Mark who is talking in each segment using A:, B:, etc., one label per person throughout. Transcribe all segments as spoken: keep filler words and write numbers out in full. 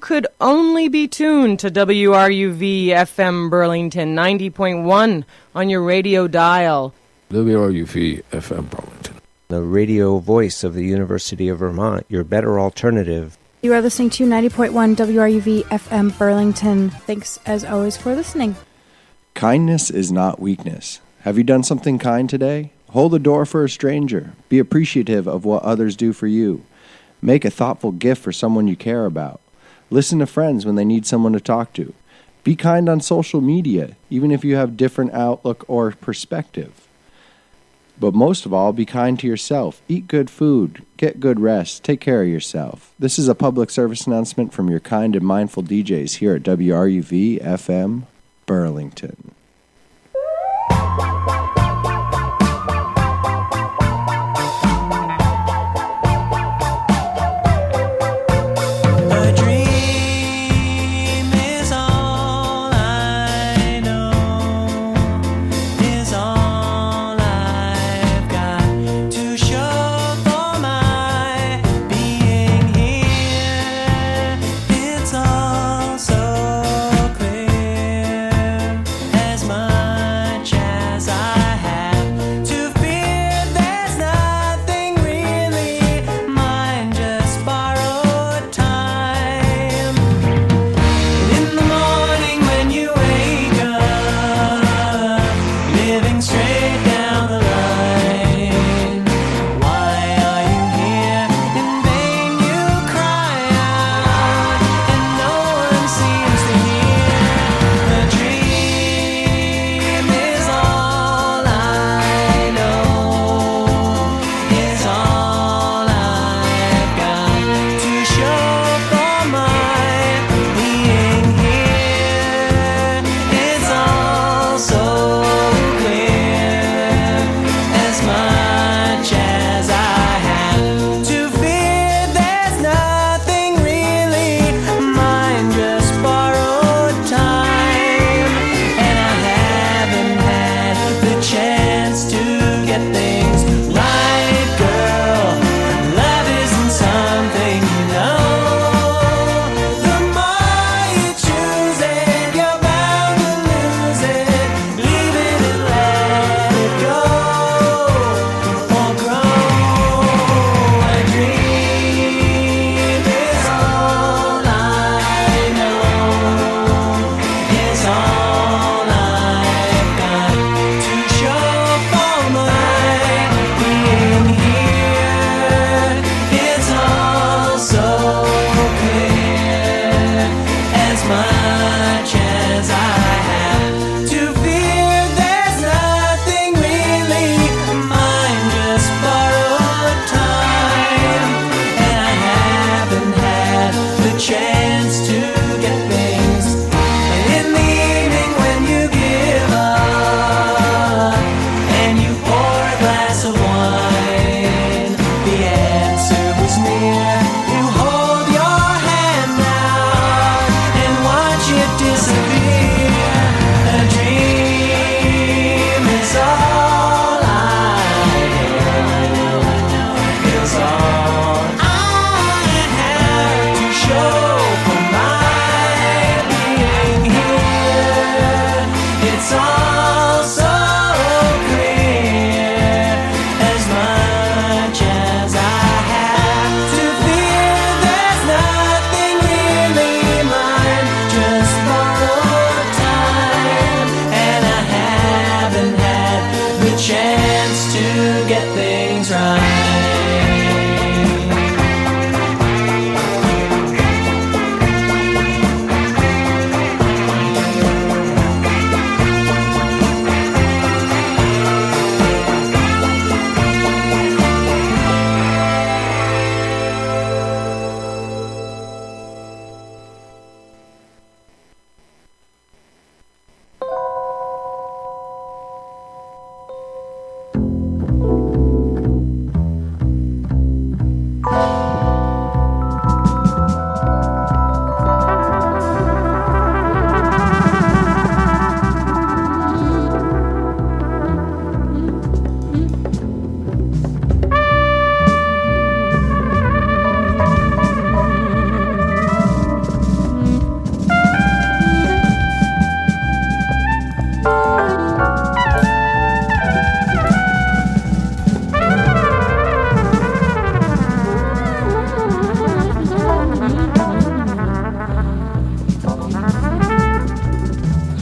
A: could only be tuned to W R U V F M Burlington ninety point one on your radio dial.
B: W R U V F M Burlington,
C: the radio voice of the University of Vermont, your better alternative.
D: You are listening to ninety point one W R U V F M Burlington. Thanks, as always, for listening.
E: Kindness is not weakness. Have you done something kind today? Hold the door for a stranger. Be appreciative of what others do for you. Make a thoughtful gift for someone you care about. Listen to friends when they need someone to talk to. Be kind on social media, even if you have different outlook or perspective. But most of all, be kind to yourself. Eat good food. Get good rest. Take care of yourself. This is a public service announcement from your kind and mindful D Js here at W R U V F M Burlington.
F: It's all so clear.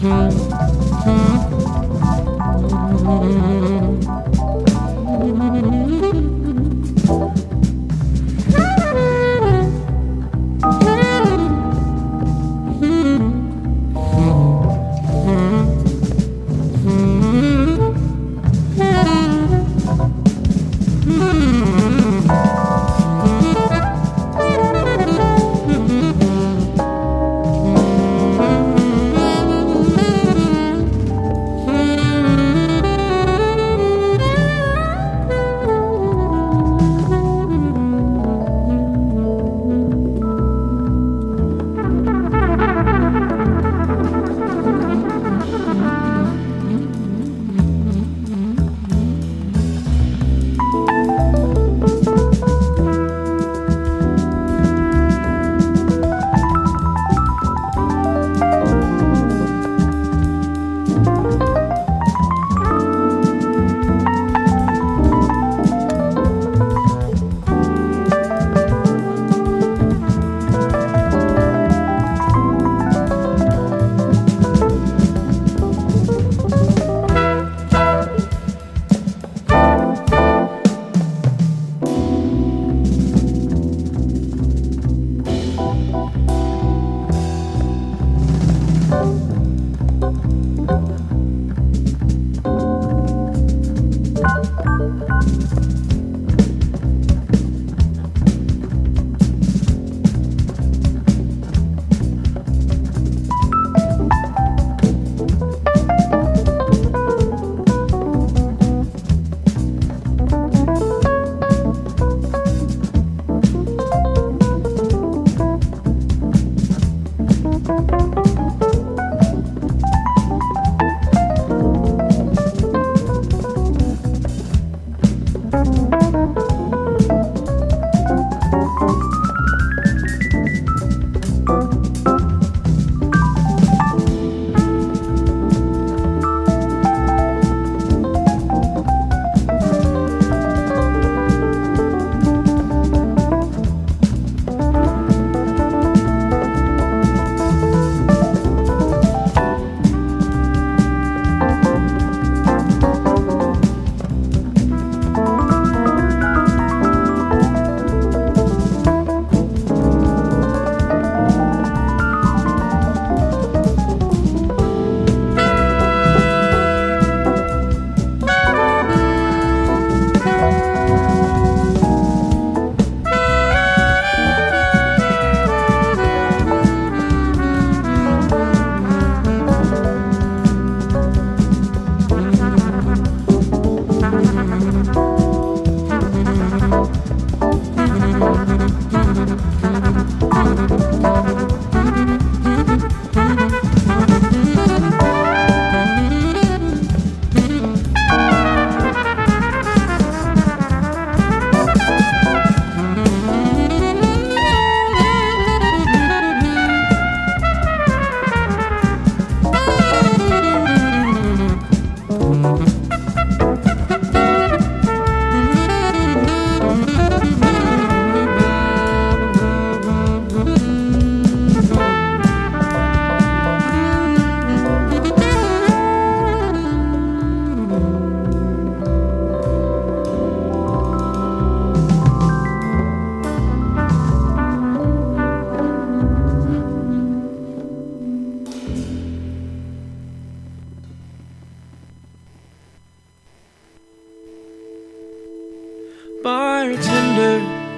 F: Bartender,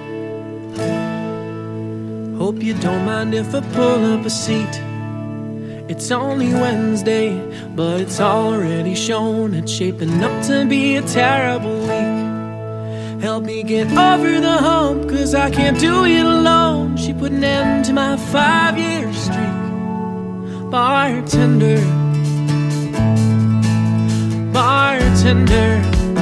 F: hope you don't mind if I pull up a seat. It's only Wednesday, but it's already shown it's shaping up to be a terrible week. Help me get over the hump, cause I can't do it alone. She put an end to my five-year streak. Bartender, bartender,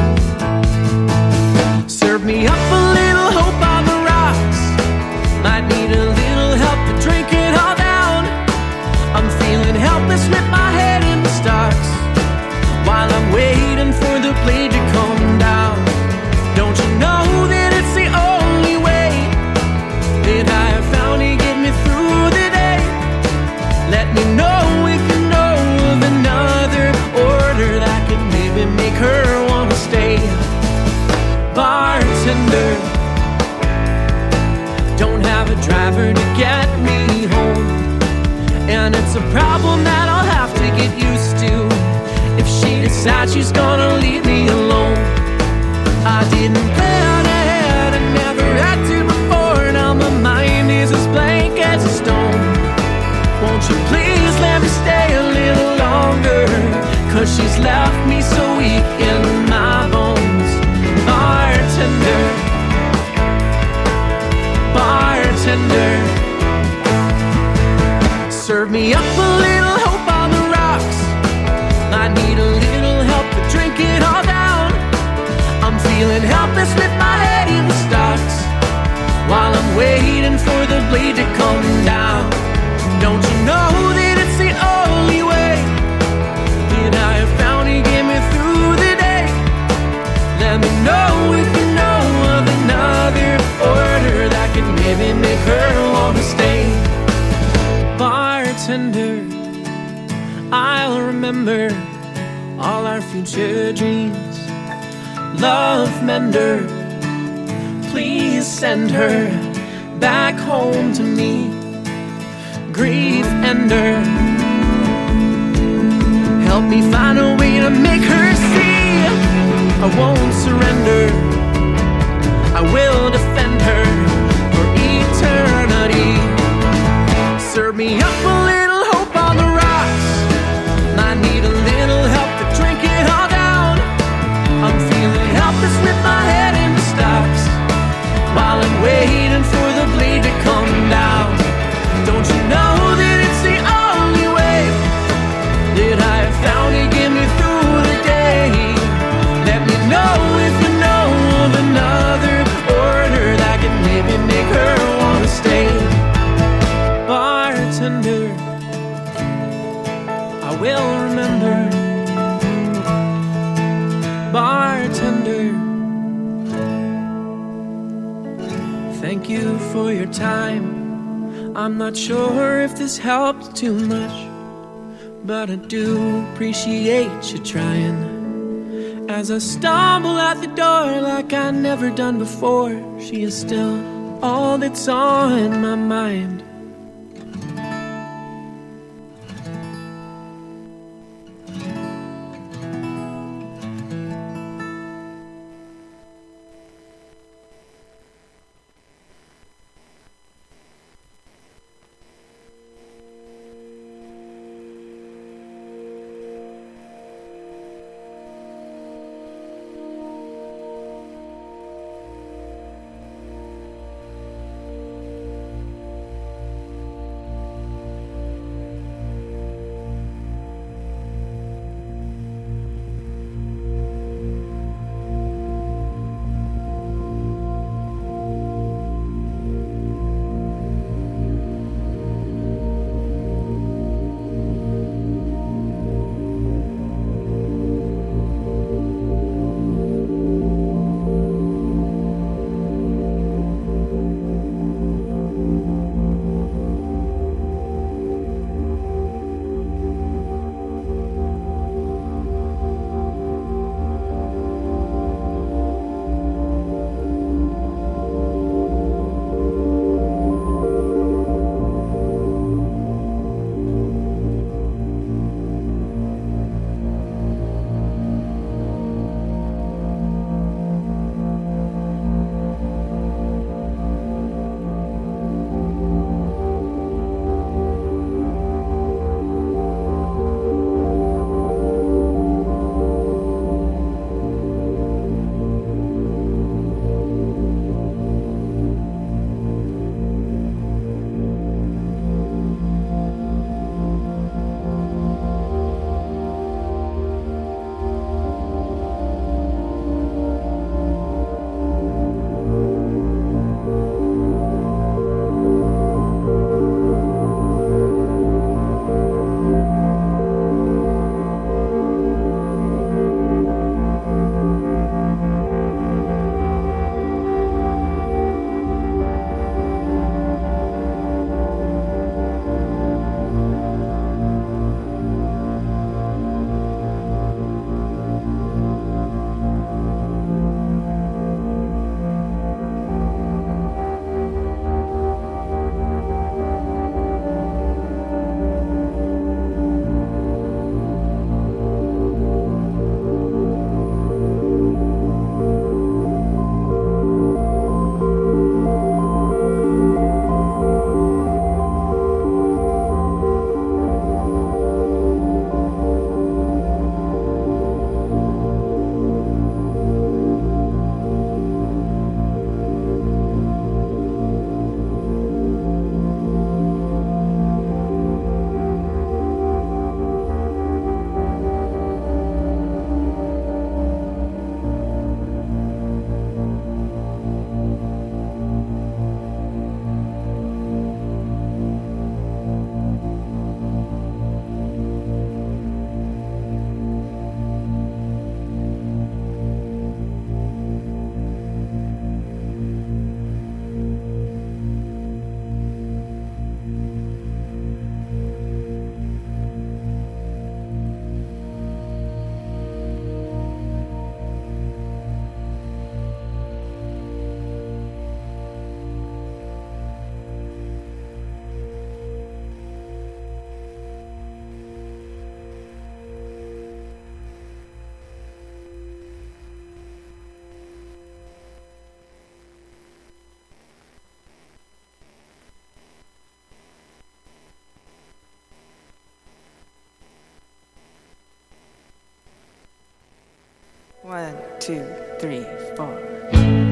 F: serve me up a little hope on the rocks. Might need a little help to drink it all down. I'm feeling helpless with my head in the stocks, while I'm waiting for the blade to come down. Don't you know that it's the only way that I have found to get me through the day? Let me know if you know of bartender. Don't have a driver to get me home, and it's a problem that I'll have to get used to if she decides she's gonna leave me alone. I didn't plan ahead, I never had to before. Now my mind is as blank as a stone. Won't you please let me stay a little longer, 'cause she's left me so weak in my bones. Bartender, bartender, serve me up a little hope on the rocks. I need a little help to drink it all down. I'm feeling helpless with my head in the stocks, while I'm waiting for the blade to come down. Don't you know that it's the only way that I have found to get me through the day? Let me know if you know of another order that could maybe make her want to stay. Bartender, I'll remember all our future dreams. Love mender, please send her back home to me. Grief ender, help me find a way to make her see I won't surrender. I will defend her for eternity. Serve me up a little hope on the rocks. I need a little help to drink it all down. I'm feeling helpless with my head in the stocks, while I'm waiting for the blade to come down. Don't you know that it's the only way that I have found to get me through the day? Let me know if you know of another order that could maybe make her want to stay. Bartender, I will remember. Bartender, thank you for your time. I'm not sure if this helped too much, but I do appreciate you trying. As I stumble out the door like I never done before, she is still all that's on my mind.
G: One, two, three, four.